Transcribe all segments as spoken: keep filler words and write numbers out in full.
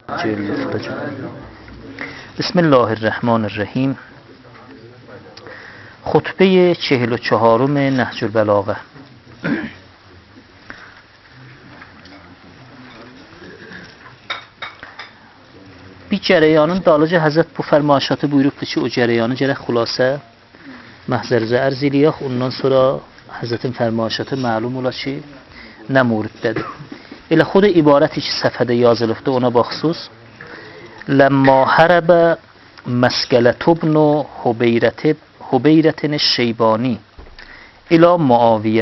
بسم الله الرحمن الرحیم. خطبه چهل و چهارم نهج البلاغه. Bir cərəyanın dalıca Həzrət bu fərmaişatı buyurubdur ki, o cərəyanı gərək xülasə məhzərizə ərz eləyək. Ondan sonra Həzrətin fərmaişatı məlum ola ki, nə muriddədir. Elə xud ibarəti ki, səfədə yazılıbdır ona baxsız. Ləmmə hərəbə məskələtubnu Hubeyrətin Şeybani ilə Muaviyyə.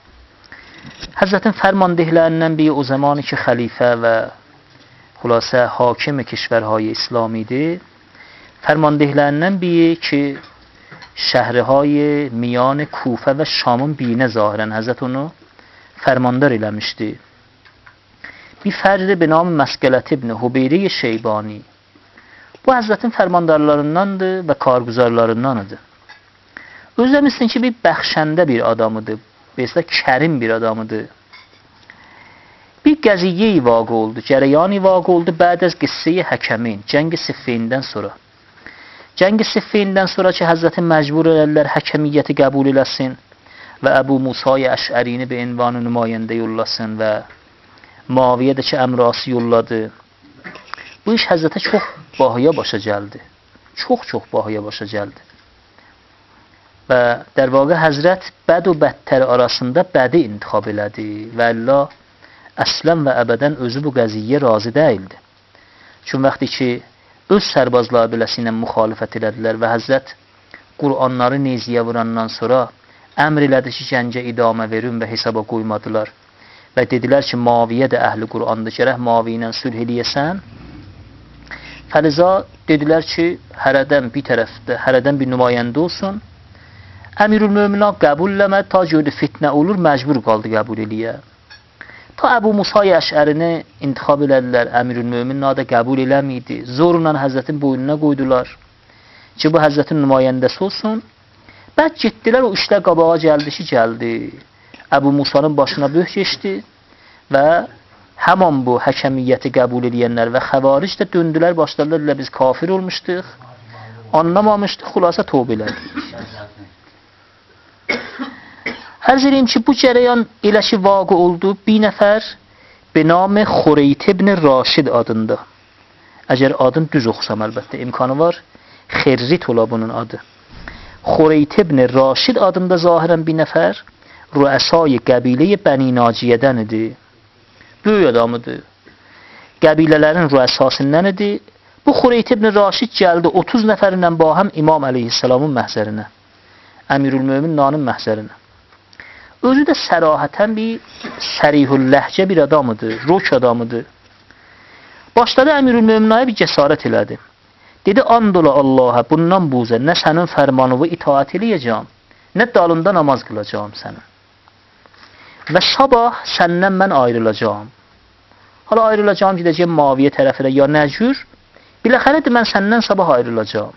Həzrətin fərmandehlərindən biri o zamanı ki, xəlifə və xülasə hakim کشورهای اسلامیdir. فرماندهلerinden biri ki şəhriهای میان کوفه و شامın birinə zahirən Həzrət onu fərmandar eləmişdi. Bir fərdi به نام مسکلت ابن حبیره şeybani. Bu Həzrətin fərmandarlarındandır və karguzarlarındanıdır. Özləmişsin ki, bir bəxşəndə bir adamıdır. Beysdə kərim bir adamıdır. Bir qəziyyə vaqe oldu, cərəyani vaqe oldu bəd az qıssə-i həkəmin, cəng-i Siffindən sonra. Cəng-i Siffindən sonra ki, Həzrətin məcbur elərlər həkəmiyyəti qəbul eləsin və Əbu Musay Əşərini bir ünvanı nümayəndə yollasın və Muaviyyə də ki, əmrası yolladı. Bu iş Həzrətə çox bahaya başa gəldi. Çox-çox bahaya başa gəldi. Və در واقع Həzrət bəd və bədtər arasında bədi intixab elədi və Allah əslən və əbədən özü bu qəziyyə razı deyildi. Çünki vaxtı ki, öz sərbazları beləsi ilə müxalifət elədilər və Həzrət Qur'anları neziyə vurandan sonra əmr elədi ki, gəncə idamə verin və hesaba qoymadılar. Və dedilər ki, Muaviyyə də əhli Qur'andır, gərək Muaviyyə ilə sülh eləyəsən. Fəliza dedilər ki, hərədən bir tərəfdə, hərədən bir nümayəndə olsun. Əmirül-Möminə qəbul eləmədi, ta gördü fitnə olur, məcbur qaldı qəbul eləyə. Ta Əbu Musay Əşərini intixab elədilər, Əmirül-Mömin da qəbul eləmiydi. Zorla Həzrətin boynuna qoydular ki, bu Həzrətin nümayəndəsi olsun. Bəd getdilər, o işlər qabağa gəldi ki, gəldi. Əbu Musanın başına böh keçdi və həman bu həkəmiyyəti qəbul edənlər və xəvaric də döndülər, başladılar, biz kafir olmuşduq, anlamamışdıq, xülasə tövbə elədik. Ərz edeyim ki, bu cərəyan elə ki vaqe oldu, bir nəfər به نام خریت ابن راشد adında. Əgər adın düz oxusam əlbəttə, imkanı var. Xerrit ola bunun adı. Xureyt ibn Raşid adında zahirən bir nəfər rüəsai qəbilə Bəni Naciyədən idi. Böyük adamıdır. Qəbilələrin rüəsasından idi. Bu Xureyt ibn Raşid gəldi otuz nəfərlə bahəm İmam əleyhissalamın məhzərinə. Əmirül-Mömin nanın məhzərinə. Özü də sərahətən bir sərihul ləhcə bir adamıdır, rok adamıdır. Başladı Əmirül-Möminaya bir cəsarət elədi. Dedi, and ola Allaha, bundan buzə, nə sənin fərmanını itaat eləyəcəm, nə dalında namaz qılacağım sənin. Və sabah səndən mən ayrılacağım. Hala ayrılacağım, gidəcəm Muaviyyə tərəfinə, ya nəcür, biləxərədir, mən səndən sabah ayrılacağım.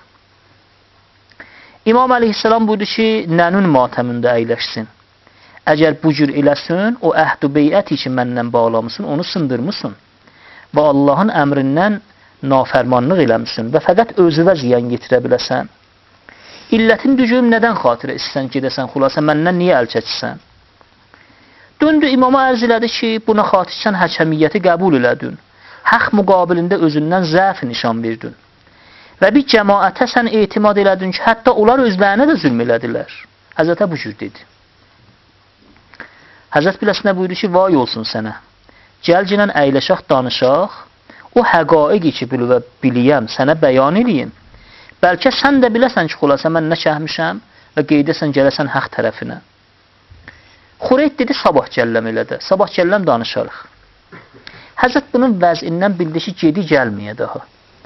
İmam əleyhissalam buyurdu ki, nənün matəmində əyləşsin. Əgər bu cür eləsin, o əhd-ü beyəti ki, məndən bağlamısın, onu sındırmışsın. Və Allahın əmrindən nafərmanlıq eləmişsin və fəqət özüvə ziyan getirə biləsən. İllətin düzüm nədən xatirə istəsən gedəsən, xülasə məndən niyə əl çəkirsən? Döndü imama ərz elədi ki, buna xatirsən həkəmiyyəti qəbul elədin. Haq müqabilində özündən zəf nişan verdin. Və bir cəmaətə sən etimad elədin ki, hətta onlar özlərinə də zülm elədilər. Həzrətə bu cür dedi. Həzrət biləsinə buyurdu ki, vay olsun sənə. Gəlcinən əyləşaq, danışaq, o həqaiqi ki, biliyəm, sənə bəyan eləyim. Bəlkə sən də biləsən ki, xülasə mən nə kəhmişəm və qeydəsən gələsən haq tərəfinə. Xureyt dedi, sabah gəlləm elə də, sabah gəlləm danışarıq. Həzrət bunun vəzindən bildi ki, gedi gəlməyə daha.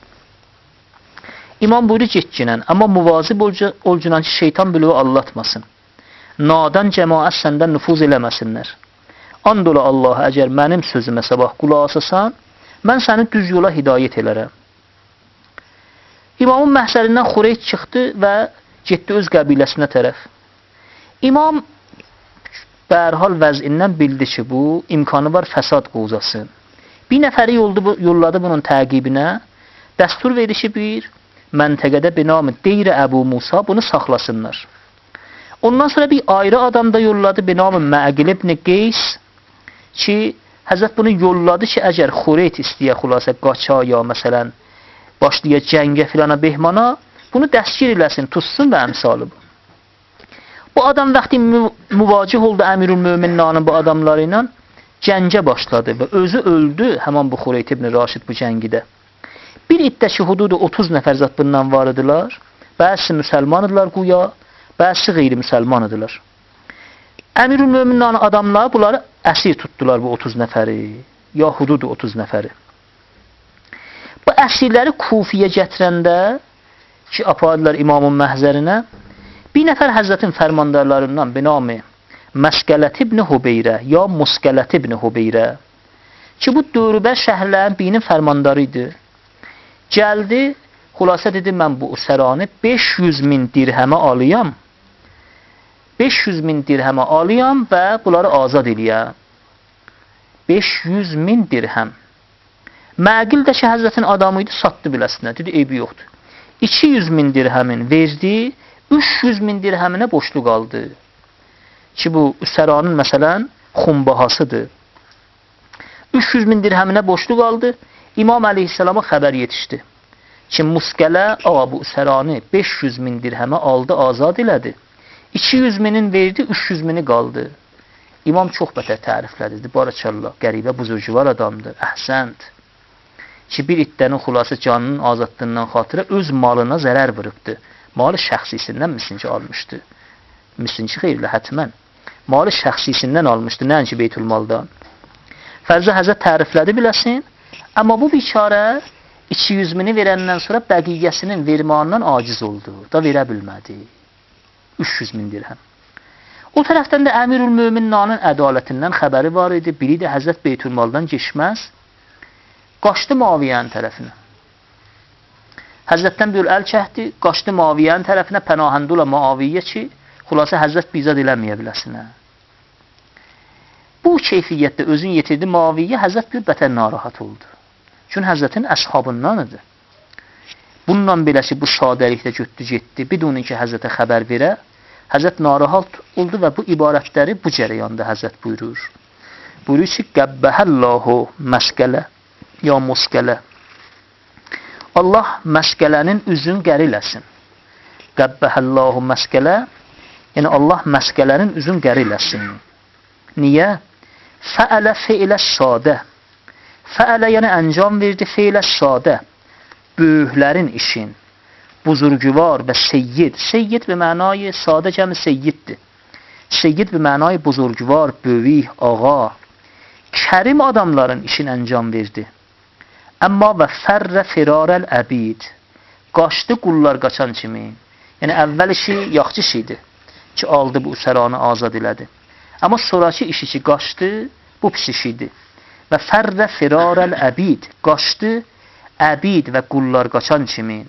İmam buyurdu, getginən, amma muvazib olcunan ki, şeytan bülüvü allatmasın. Nadan cəmaət səndən nüfuz eləməsinlər. And ola Allaha, əgər mənim sözümə sabah qulaq asasan, mən səni düz yola hidayət elərəm. İmamın məhzərindən Xureyt çıxdı və getdi öz qəbiləsinə tərəf. İmam bərhal vəzindən bildi ki, bu imkanı var fəsad qovzasın. Bir nəfəri yolladı bunun təqibinə. Dəstur verdi ki, bir məntəqədə binamı Deyr Əbu Musa bunu saxlasınlar. Ondan sonra bir ayrı adam da yolladı binamı Məqil ibn Qeys ki, Həzrət bunu yolladı ki, əgər Xureyt istəyə xülasə qaça ya məsələn başlaya cəngə filana behmana, bunu dəstgir eləsin, tutsun və əmsalı bu. Bu adam vaxtı müvacih oldu Əmirül-Möminlərin bu adamları ilə cəngə başladı və özü öldü həman bu Xureyt ibn Raşid bu cəngidə. Bir iddəki hududu otuz nəfər zat bundan var idilar. Bəzisi müsəlman idilar quya, bəzisi qeyri-müsəlman idilar. Əmirül-Möminlərin adamları bunları əsir tutdular bu otuz nəfəri, ya hududu otuz nəfəri. Bu əsirləri Kufiyə gətirəndə ki, apardılar İmamın məhzərinə, bir nəfər Həzrətin fərmandarlarından binamı Məskələt ibn Hubeyrə ya Muskələt ibn Hubeyrə ki, bu Dörübə şəhərlərin birinin fərmandarı idi. Gəldi, xülasə dedi, mən bu səranı beş yüz min dirhəmə alıyam. beş yüz min dirhəmə alıyam və bunları azad eləyəm. beş yüz min dirhəm. Məqil də ki, Həzrətin adamı idi, satdı biləsinə. Dedi, eybi yoxdur. iki yüz min dirhəmin verdi, üç yüz min dirhəminə boşlu qaldı. Ki, bu səranın məsələn xumbahasıdır. üç yüz min dirhəminə boşlu qaldı. İmam Əleyhisselama xəbər yetişdi. Ki, Muskələ, ağa bu səranı beş yüz min dirhəmə aldı, azad elədi. iki yüz minin verdi, üç yüz mini qaldı. İmam çox bətər təriflədi. Barakallah, qəribə, buzurcuvar adamdır, əhsənd. Ki, bir iddənin xulası canının azadlığından xatırə öz malına zərər vurubdur. Malı şəxsisindən misin ki, almışdı. Misin ki, xeyirlə, hətmən. Malı şəxsisindən almışdı, nəinki Beytülmaldan. Fərzə Həzrət təriflədi biləsin, amma bu biçarə iki yüz mini verəndən sonra bəqiyyəsinin vermanından aciz oldu. Da verə bilmədi. üç yüz min dirhəm. O tərəfdən də Əmirül-Möminlərin ədalətindən xəbəri var idi. Biri də Həzrət Beytülmaldan geçməz. Qaçdı Muaviyyənin tərəfinə. Həzrətdən bir əl çəkdi, qaçdı Muaviyyənin tərəfinə, pənahəndula Muaviyyə ki, xülasə Həzrət bizad eləməyə biləsinə. Bu keyfiyyətdə özün yetirdi Muaviyyə, Həzrət bir bətər narahat oldu. Çünki Həzrətin əshabından idi. Bununla belə ki, bu sadəlikdə götdü getdi, bidunun ki, Həzrətə xəbər verə, Həzrət narahat oldu və bu ibarətləri bu cərəyanda Həzrət buyurur. Buyurur ki, Qəbbəhəllahu məskələ, ya muskələ. Allah məskələnin üzün qəriləsin. Qəbbəhəllahu məskələ, yəni Allah məskələnin üzün qəriləsin. Niyə? Fəələ feilə sadə. Fəələ yəni əncam verdi feilə sadə. Böyüklərin işin. Buzurguvar və seyyid. Seyyid bir mənayı sadə cəmi seyyiddir. Seyyid bir mənayı buzurguvar, böyük, ağa. Kərim adamların işin əncam verdi. Əmma və fərrə firarəl əbid. Qaçdı qullar qaçan kimi. Yəni əvvəl işi yaxçı işiydi ki, aldı bu səranı azad elədi. Amma sonraki işi ki, qaçdı, bu pis işiydi. Və fərrə firarəl əbid. Qaçdı əbid və qullar qaçan kimi.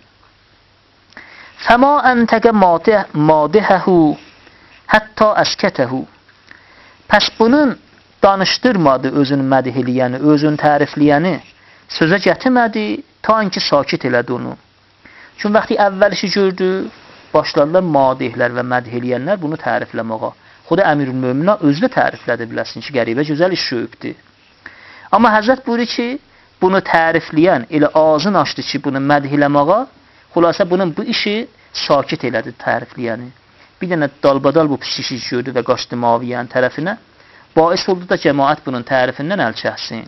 Fəma əntəqə madihəhu hətta əskətəhu. Pəs bunun danışdırmadı özünü mədihiliyəni, özünü tərifliyəni, sözə gətirmədi, ta ki sakit elədi onu. Çünki vaxtı əvvəl işi gördü, başladılar madihlər və mədihiliyənlər bunu tərifləməğa. Xuda Əmirül-Möminə özü də təriflədi biləsin ki, qəribə gözəl iş şöyübdür. Amma Həzrət buyurur ki, bunu tərifləyən elə ağzını açdı ki, bunu mədhiləməğa, xülasə bunun bu işi sakit elədi tərifləyəni. Bir dənə dalbadal bu pis işi gördü və qaçdı Muaviyyənin tərəfinə. Bais oldu da cəmaət bunun tərifindən əl çəksin.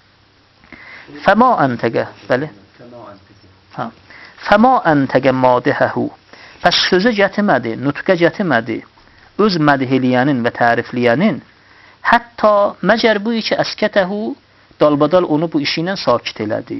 Fəma əntəqə, bəli. Hə. Fəma əntəqə madihəhu. Pəs sözə gətirmədi, nutqə gətirmədi. Öz mədhiliyənin və tərifliyənin, hətta məgər bu iki əskətəhu, dalbadal onu bu işi ilə sakit elədi.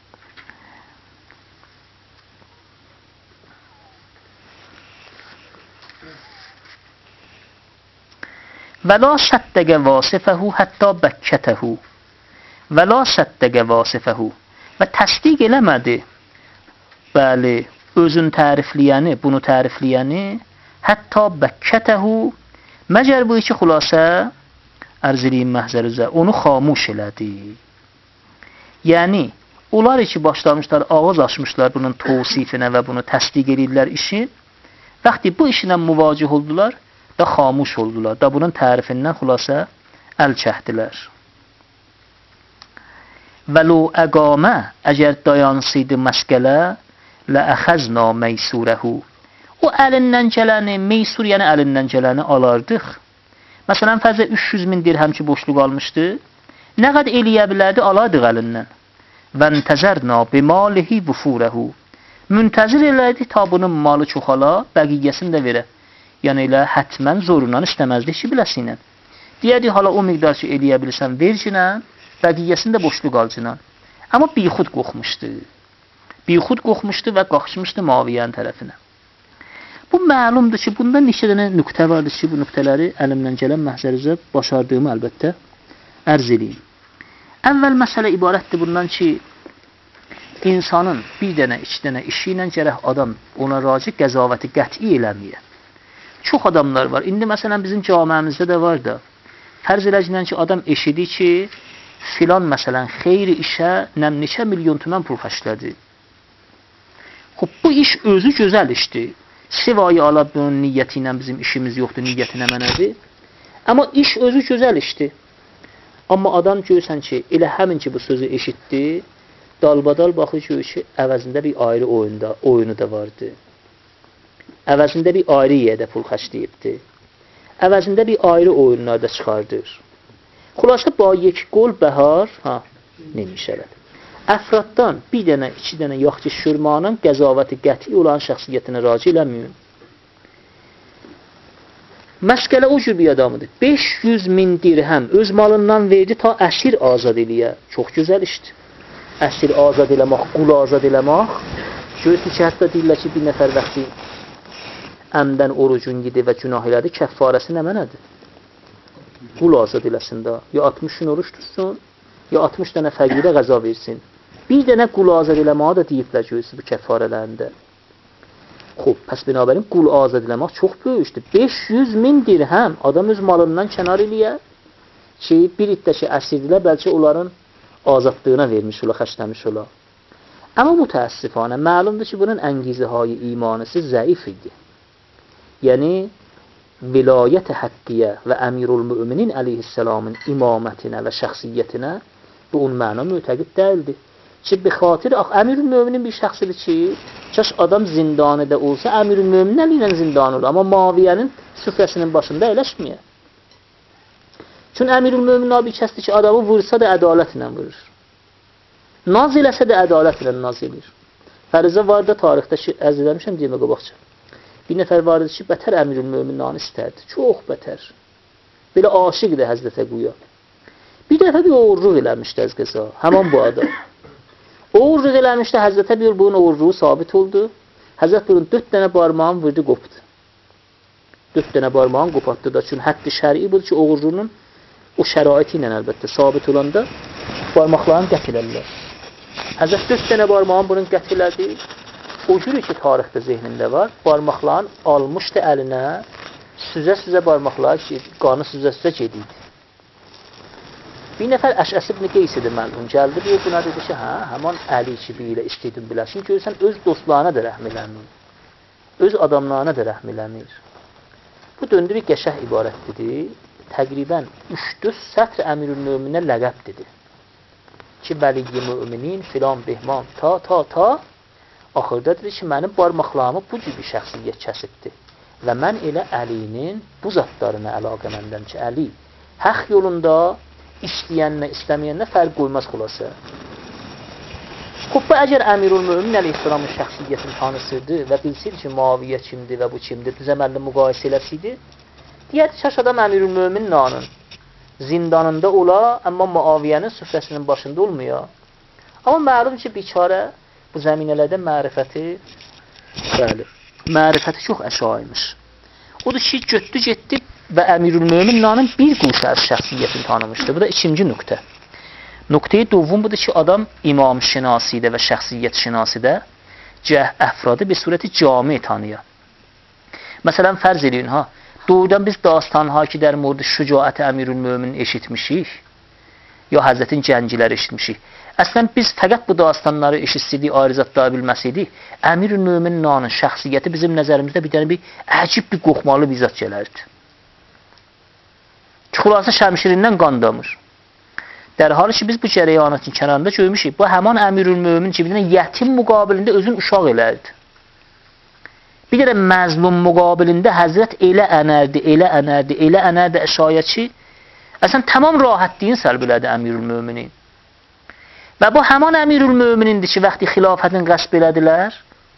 Və la səddəqə vasifəhu hətta bəkkətəhu. Və la səddəqə vasifəhu. Və təsdiq eləmədi. Bəli, özün tərifliyəni, bunu tərifliyəni, hətta bəkkətəhu, məgər bu iki xülasə, ərz eləyim məhzərizə, onu xamuş elədi. Yəni, onlar ki başlamışlar, ağız açmışlar bunun tavsifinə və bunu təsdiq edirlər işin. Vaxtı bu işlə müvacih oldular da xamuş oldular. Da bunun tərifindən xülasə əl çəkdilər. Və lo əqamə, əgər dayansıydı məskələ, lə əxəzna meysurəhu. O əlindən gələni, meysur yəni əlindən gələni alardıq. Məsələn, fərzə üç yüz min dirhəm ki boşluq almışdı. Nə qədər eləyə bilərdi, alardıq əlindən. Və ntəzərna bimalihi vufurəhu. Müntəzir elədi ta bunun malı çoxala, bəqiyyəsini də verə. Yəni elə hətmən zorundan istəməzdik ki, biləsinə. Deyədik, hala o miqdar ki eləyə bilirsən, vercinə, bəqiyyəsini də boşluq alcına. Amma bixud qoxmuşdu. Bixud qoxmuşdu və qaxışmışdı Muaviyyənin tərəfinə. Bu məlumdur ki, bunda neçə dənə nöqtə vardır ki, bu nöqtələri əlimdən gələn məhzərizə başardığımı əlbəttə ərz edeyim. Əvvəl məsələ ibarətdir bundan ki, insanın bir dənə, iki dənə işi ilə gərək adam ona raci qəzavəti qəti eləməyə. Çox adamlar var. İndi məsələn bizim camiəmizdə də var da. Fərz eləcəklə ki, adam eşidir ki, filan məsələn xeyri işə nəm neçə milyon tümən pul xərclədi. Xub, bu iş özü gözəl işdir. Sivayı ala bunun niyyəti ilə bizim işimiz yoxdur, niyyətinə mənədir. Amma iş özü gözəl işdir. Amma adam görürsən ki, elə həmin ki bu sözü eşitdi, dalbadal baxır ki, əvəzində bir ayrı oyunda, oyunu da vardı. Əvəzində bir ayrı yerdə pul xərcləyibdi. Əvəzində bir ayrı oyunlar da çıxardır. Xülasə ba yek qol bəhar, ha, neymiş elədi. Əfraddan bir dənə, iki dənə yaxçı şürmanın qəzavəti qəti olan şəxsiyyətinə raci eləməyün. Məskələ o cür bir adamıdır. beş yüz min dirhəm öz malından verdi ta əsir azad eləyə. Çox gözəl işdir. Əsir azad eləmək, qul azad eləmək. Görürsün ki, hətta deyirlər ki, bir nəfər vəxti əmdən orucun gidi və günah elədi, kəffarəsi nə mənədir? Qul azad eləsin da. Ya altmış gün oruç tutsun, ya altmış dənə fəqirə qəza versin. Bir dənə qul azad eləməyə də deyiblər görürsün bu kəffarələrində. Xob, pəs binabərin qul azad eləmək çox böyükdür. beş yüz min dirhəm adam öz malından kənar eləyə ki, bir iddəki əsirdilə bəlkə onların azadlığına vermiş ola, xərcləmiş ola. Amma mütəəssifanə, məlumdur ki, bunun əngizəhay imanısı zəif idi. Yəni, vilayət-i həqqiyyə və əmirul müminin əleyhisselamın imamətinə və şəxsiyyətinə bu un məna mütəqid deyildi. Ki, bir xatir, ax, əmirul müminin bir şəxsidir ki, kaş adam zindanıda olsa, əmirul müminin əli ilə zindan olur. Amma Muaviyyənin süfrəsinin başında eləşməyə. Çünki əmirul müminin bir kəsdir ki, adamı vursa da ədalət ilə vurur. Naz eləsə də ədalət ilə naz elir. Fərizə var da tarixdə ki, əz eləmişəm deyimə qabaqca. Bir nəfər var idi ki, bətər əmirul müminanı istərdi. Çox bətər. Belə aşiqdir Həzrətə Quya. Bir dəfə bir oğurluq eləmişdi əz qəza. Həman bu adam. Oğurluq eləmişdi, Həzrətə bir bunun oğurluğu sabit oldu. Həzrət bunun dörd dənə barmağını vurdu, qopdu. Dörd dənə barmağını qopatdı da. Çünki həddi şəri budur ki, oğurluğunun o şəraiti ilə əlbəttə sabit olanda barmaqlarını qət elərlər. Həzrət dörd dənə barmağını bunun qət elədi. O cürü ki, tarixdə zehnində var, barmaqlarını almışdı əlinə, süzə-süzə barmaqları ki, qanı süzə-süzə gediydi. Bir nəfər Əşəs ibn Qeys idi məlum, gəldi, bir buna dedi ki, hə, həman əli ki, bir ilə istəydin biləsin, görürsən, öz dostlarına da rəhm eləmir, öz adamlarına da rəhm eləmir. Bu döndü bir qəşəh ibarətdir, təqribən üç dörd sətr əmirül möminə ləqəb dedi. Ki, vəliyi müminin, filan, behman, ta, ta, ta, axırda dedi ki, mənim barmaqlarımı bu cür bir şəxsiyyət kəsibdir. Və mən elə Əlinin bu zatlarına əlaqəməndəm ki, Əli həq yolunda istəyənlə, istəməyənlə fərq qoymaz xülasə. Xub, əgər əmirul mümin əleyhisselamın şəxsiyyətini tanısırdı və bilsiydi ki, Muaviyyə kimdir və bu kimdir, düzəməlli müqayisə eləsiydi, deyərdi, şaş adam əmirul mümin nanın zindanında ola, amma Muaviyyənin süfrəsinin başında olmuyor. Amma məlum ki, biçarə bu zəminələrdə mərifəti, bəli, mərifəti çox əşaymış. Odur ki, götdü, getdi və əmirul mümin nanın bir quşər şəxsiyyətini tanımışdı. Bu da ikinci nöqtə. Nöqtəyi dovvum budur ki, adam imam şinasidə və şəxsiyyət şinasidə cəh əfradı bir surəti cami tanıya. Məsələn, fərz edin, ha, doğrudan biz dastanha ki, dər murdu şücaəti əmirul müminin eşitmişik, ya Həzrətin gəncilər eşitmişik. Əslən biz fəqət bu dastanları eşitsəydik, ayrıcatlara bilməsəydik, Əmir-ül Möminin nanın şəxsiyyəti bizim nəzərimizdə bir dənə bir əcib bir qoxmalı bir zat gələrdi. Xülasə şəmşirindən qan damır. Dərhal ki biz bu cərəyanatın kənarında görmüşük. Bu həman Əmir-ül Mömin cibindən yetim müqabilində özün uşaq elərdi. Bir dənə məzlum müqabilində Həzrət elə ənərdi, elə ənərdi, elə ənərdi əşayə ki, əslən tamam rahatliyin səlb elədi Əmir-ül Möminin. Və bu həman Əmir-ül Möminindir ki, vaxtı xilafətin qəsb elədilər.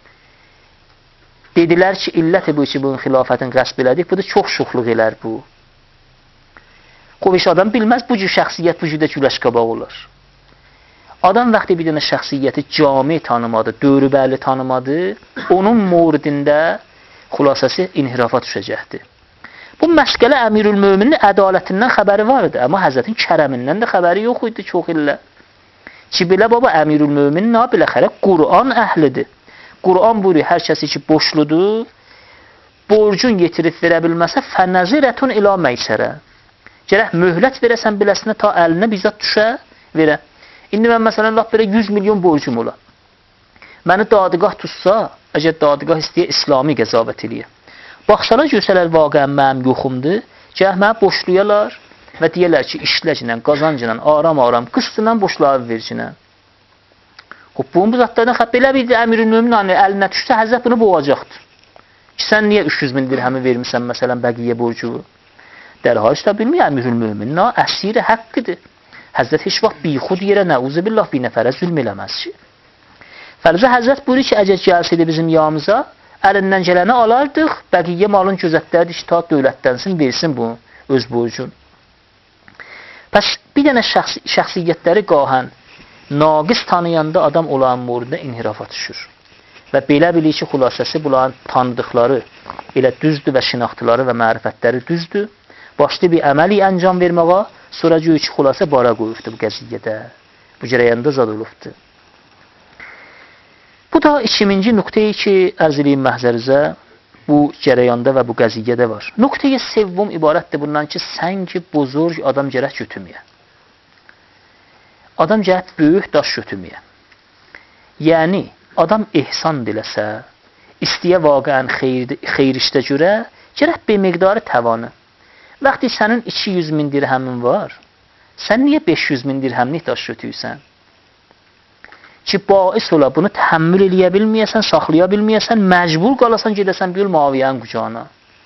Dedilər ki, illəti bu ki, bunun xilafətin qəsb elədik. Bu da çox şuxluq elər bu. Qoviş adam bilməz, bu cür şəxsiyyət bu cürdə güləş qabaq olur. Adam vaxtı bir dənə şəxsiyyəti cami tanımadı, dövrübərli tanımadı, onun mordində xülasəsi inhirafa düşəcəkdir. Bu məşqələ Əmir-ül Möminin ədalətindən xəbəri var idi, amma Həzrətin kərəmindən də xəbəri yox idi çox illə. Ki, belə baba Əmir-ül Mömin nə biləxərə Qur'an əhlidir. Qur'an buyuruyor, hər kəsi ki, boşludur, borcun yetirib verə bilməsə, fənəzirətun ilə məysərə. Gərək möhlət verəsən biləsinə, ta əlinə bizzat düşə, verə. İndi mən məsələn, laf belə yüz milyon borcum ola. Məni dadigah tutsa, əgər dadigah istəyə İslami qəzavət eləyə. Baxsana görsələr vaqəən mənim yoxumdur, gərək mənə boşluyalar və deyərlər ki, işləclə, qazancla, aram-aram, qıstıla boşları vercinə. Bunun bu zatlardan xəb belə bir Əmir-ül Mömin əlinə düşsə, Həzrət bunu boğacaqdır. Ki, sən niyə üç yüz min dirhəmi vermirsən, məsələn, bəqiyyə borcu? Dərhal işte bilmir Əmir-ül Möminin, əsiri haqqıdır. Həzrət heç vaxt bixud yerə nəuzu billah bir nəfərə zülm eləməz ki. Fərzə Həzrət buyurur ki, əgər gəlsəydi bizim yanımıza, əlindən gələni alardıq, bəqiyyə malın gözətlərdir ki, ta dövlətdənsin, versin bunu, öz borcun. Pəs bir dənə şəxsi, şəxsiyyətləri qahən, naqis tanıyanda adam olan morunda inhirafa düşür. Və belə bilir ki, xülasəsi bunların tanıdıqları elə düzdür və şinaxtıları və mərifətləri düzdür. Başlı bir əməli əncam verməyə, sonra göy ki, xülasə bara qoyubdur bu qəziyyədə. Bu cərəyanda zad olubdur. Bu da ikinci nöqtəyi ki, ərz edeyim məhzərizə, bu cərəyanda və bu qəziyyədə var. Nöqtəyə sevvum ibarətdir bundan ki, sən ki, bozorg adam gərək götürməyə. Adam gərək böyük daş götürməyə. Yəni, adam ehsan diləsə, istəyə vaqəən xeyr, xeyr işdə görə, gərək bir miqdarı təvanı. Vaxtı sənin iki yüz min dirhəmin var, sən niyə beş yüz min dirhəmlik daş götürsən? Ki, bais ola, bunu təhəmmül eləyə bilməyəsən, saxlaya bilməyəsən, məcbur qalasan, gedəsən bir Muaviyyənin qucağına.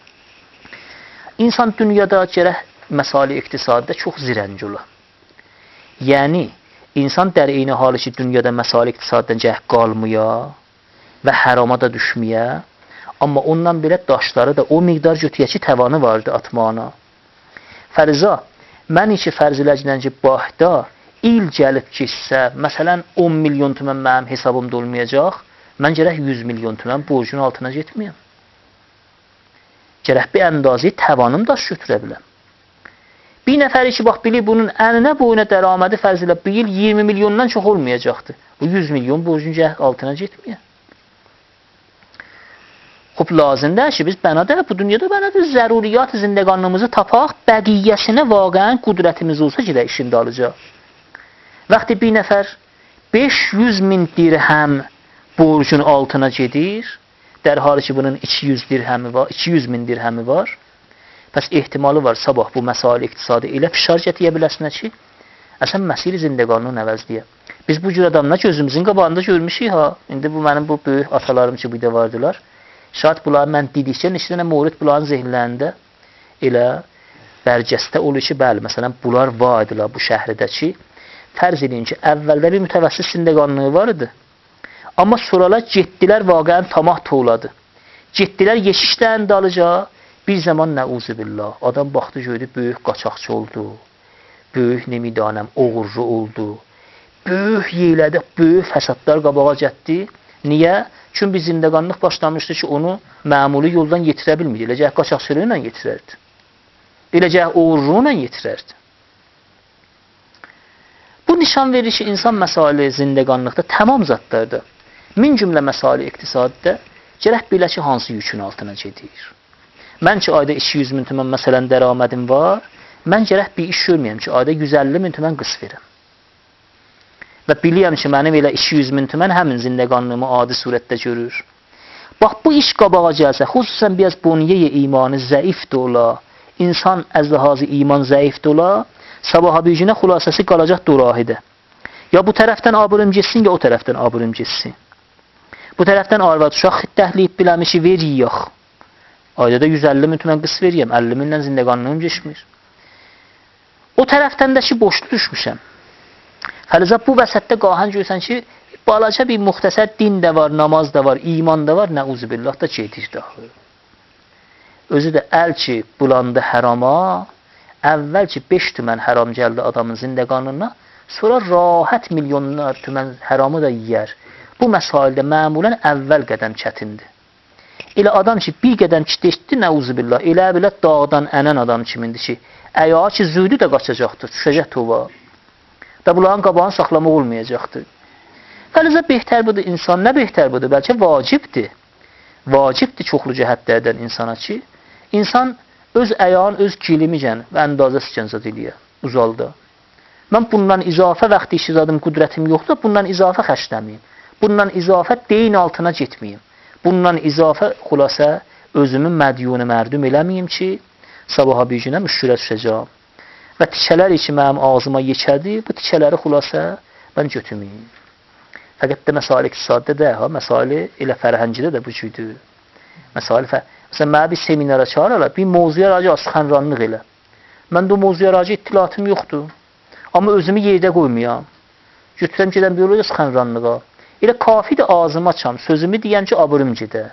İnsan dünyada gərək məsali iqtisadda çox zirənc ola. Yəni, insan dəreyni halı ki, dünyada məsali iqtisaddan gərək qalmaya və hərama da düşməyə, amma ondan belə daşları da o miqdar götüyə ki, təvanı vardı atmağına. Fərza, mən iki fərziləclə ki, bahda, il gəlib keçsə, məsələn, on milyon tümən mənim hesabımda olmayacaq, mən gərək yüz milyon tümən borcun altına getməyəm. Gərək bir əndazı təvanım daş götürə biləm. Bir nəfəri ki, bax, bilir, bunun əninə boyuna dəramədi fərz ilə bir il iyirmi milyondan çox olmayacaqdır. Bu yüz milyon borcun gərək altına getməyəm. Xub, lazımdır ki, biz bənadır, bu dünyada bənadır, zəruriyyat zindəqanlığımızı tapaq, bəqiyyəsinə vaqəən qudrətimiz olsa ki, də işində alacaq. Vaxtı bir nəfər beş yüz min dirhəm borcun altına gedir, dərhal ki, bunun iki yüz dirhəmi var, iki yüz min dirhəmi var. Pəs ehtimalı var, sabah bu məsələ iqtisadi elə fişar gətiyə biləsinə ki, əsən məsələ zindəqanlığın əvəzliyə. Biz bu cür adamla gözümüzün qabağında görmüşük ha. İndi bu mənim bu böyük atalarım ki, bu da vardılar. Şayət bunları mən dedikcə, neçə dənə mövrid bunların zehinlərində elə bərcəstə olur ki, bəli, məsələn, bunlar var idilər bu şəhridə ki, fərz edin ki, əvvəldə bir mütəvəssis zindəqanlığı var idi. Amma sonralar getdilər vaqəən tamah toğladı. Getdilər yeşişdən dalıca, bir zaman nəuzu billah, adam baxdı gördü, böyük qaçaqçı oldu, böyük nemidanəm, oğurru oldu, böyük yeyilədə, böyük fəsadlar qabağa getdi. Niyə? Çünki bir zindəqanlıq başlamışdı ki, onu məmuli yoldan yetirə bilmirdi. Eləcək qaçaqçılığı ilə yetirərdi. Eləcək oğurru ilə yetirərdi. Bu nişan verir ki, insan məsali zindəqanlıqda tamam zatlarda, min cümlə məsali iqtisadda gərək bilə ki, hansı yükün altına gedir. Mən ki, ayda iki yüz min tümən məsələn dəramədim var, mən gərək bir iş görməyəm ki, ayda yüz əlli min tümən qıs verim. və bilirəm ki, mənim elə iki yüz min tümən həmin zindəqanlığımı adi surətdə görür. Bax, bu iş qabağa gəlsə, xüsusən biraz bunyeyi imanı zəifdir ola, insan əzdəhazı iman zəifdir ola, sabaha bir günə xülasəsi qalacaq durahidə. Ya bu tərəfdən abırım geçsin, ya o tərəfdən abırım geçsin. Bu tərəfdən arvad uşaq xiddəhliyib biləmişi verir yox. Ayda yüz əlli min tümən qıs veriyəm, əlli minlə zindəqanlığım geçmir. O tərəfdən də ki, boşlu düşmüşəm. Fəlizə bu vəsətdə qahan görsən ki, balaca bir muxtəsər din də var, namaz da var, iman da var, nəuzubillah da gedir daxil. Özü də əl ki, bulandı hərama, əvvəl ki, beş tümən həram gəldi adamın zindəqanına, sonra rahat milyonlar tümən həramı da yiyər. Bu məsaildə məmulən əvvəl qədəm çətindir. Elə adam ki, bir qədəm ki, deşdi, nəuzubillah, elə belə dağdan ənən adam kimindir ki, əyağı ki, züydü də qaçacaqdır, düşəcək tuva. Da bunların qabağını saxlamaq olmayacaqdır. Fəlizə behtər budur insan, nə behtər budur? Bəlkə vacibdir. Vacibdir çoxlu cəhətlərdən insana ki, insan öz əyağın, öz kilimicən və əndazə sikəncət eləyə, uzalda. Mən bundan izafə vaxtı işizadım, qüdrətim yoxdur, bundan izafə xəşləməyim. Bundan izafə deyin altına getməyim. Bundan izafə xülasə özümün mədyunu mərdum eləməyim ki, sabaha bir günə müşkülə düşəcəm. Və tikələr ki, mənim ağzıma yekədi, bu tikələri xülasə mən götürməyim. Fəqət də məsail iqtisaddə də, ha, məsail elə fərhəncidə də bu cüydür. Məsail fər... Məsələn, mənə bir seminara çağırırlar, bir mövzuya racı asxanranlıq elə. Mən də o mövzuya racı ittilatım yoxdur. Amma özümü yerdə qoymayam. Götürəm gedən bir yolu asxanranlığa. Elə kafidir ağzıma açam, sözümü deyəm ki, abırım gedə.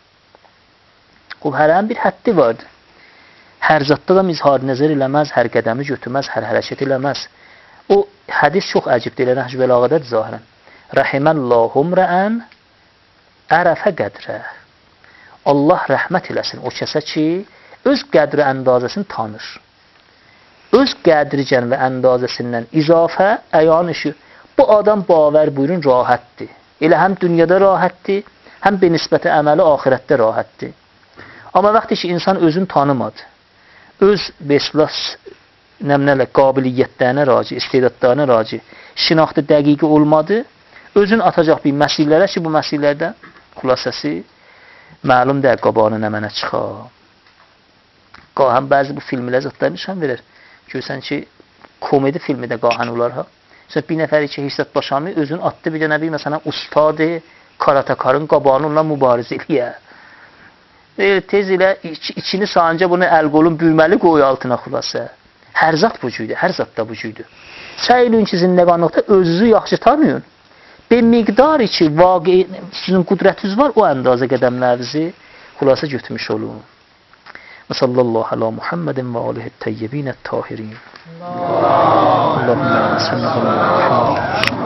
O, hərənin bir həddi vardır. Hər zatda da izhar nəzər eləməz, hər qədəmi götürməz, hər hərəkət eləməz. O hədis çox əcibdir, elə Nəhc Bəlağadadır zahirən. Rəhiməllahum rəən ərəfə qədrə. Allah rəhmət eləsin o kəsə ki, öz qədri əndazəsini tanır. Öz qədricən və əndazəsindən izafə, əyan işi. Bu adam bavər buyurun rahatdır. Elə həm dünyada rahatdır, həm bir nisbəti əməli ahirətdə rahatdır. Amma vaxtı ki, insan özünü tanımadı, öz beslas nəmnələ qabiliyyətlərinə raci, istedadlarına raci, şinaxtı dəqiqi olmadı, özün atacaq bir məsələlərə ki, bu məsələlərdə xülasəsi məlum deyək, qabağına nə mənə çıxar. Qahən bəzi bu filmlər zətlər nişan verir. Görsən ki, komedi filmi də qahən olar ha. Sonra bir nəfəri ki, hissət başamı özün atdı bir dənə bir, məsələn, ustadı, karatakarın qabağını onunla mübarizə eləyə. E, tez elə iç, içini sanca bunu əl-qolun büyməli qoy altına xülasə. Hər zat bu cüydür, hər zat da bu cüydür. Səylün ki, zindəqanlıqda özünüzü yaxşı tanıyın. Bir miqdarı ki, vaqi, sizin qüdrətiniz var, o əndazə qədəmlərinizi xülasə götürmüş olun. Və sallallahu ala Muhammedin və alihi təyyibinət tahirin. Allahümme sallallahu ala Muhammed.